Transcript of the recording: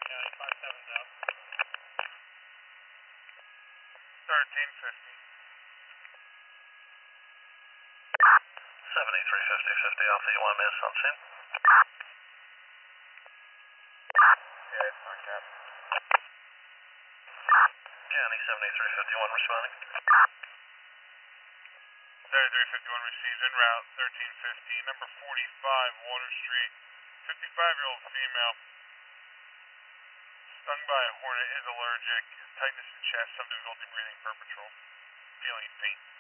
County 57 South. 1350. 7350, Alpha, you want miss on scene? Yeah, it's fine, Cap. County 7351 responding. 7351 received en route, 1350, number 45 Water Street. 55-year-old female. Stung by a hornet, is allergic. Tightness in chest, some difficulty breathing per patrol. Feeling faint.